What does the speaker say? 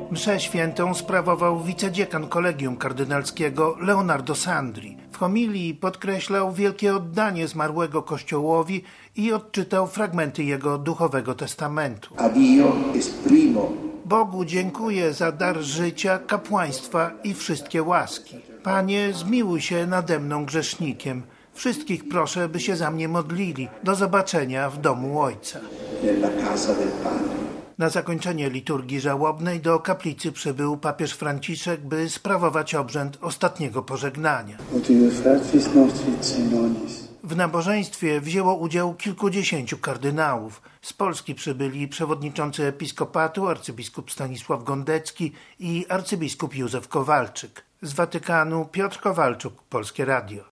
Mszę świętą sprawował wicedziekan kolegium kardynalskiego Leonardo Sandri. W homilii podkreślał wielkie oddanie zmarłego Kościołowi i odczytał fragmenty jego duchowego testamentu. Bogu dziękuję za dar życia, kapłaństwa i wszystkie łaski. Panie, zmiłuj się nade mną grzesznikiem. Wszystkich proszę, by się za mnie modlili. Do zobaczenia w domu Ojca. Na zakończenie liturgii żałobnej do kaplicy przybył papież Franciszek, by sprawować obrzęd ostatniego pożegnania. W nabożeństwie wzięło udział kilkudziesięciu kardynałów. Z Polski przybyli przewodniczący episkopatu arcybiskup Stanisław Gondecki i arcybiskup Józef Kowalczyk. Z Watykanu Piotr Kowalczuk, Polskie Radio.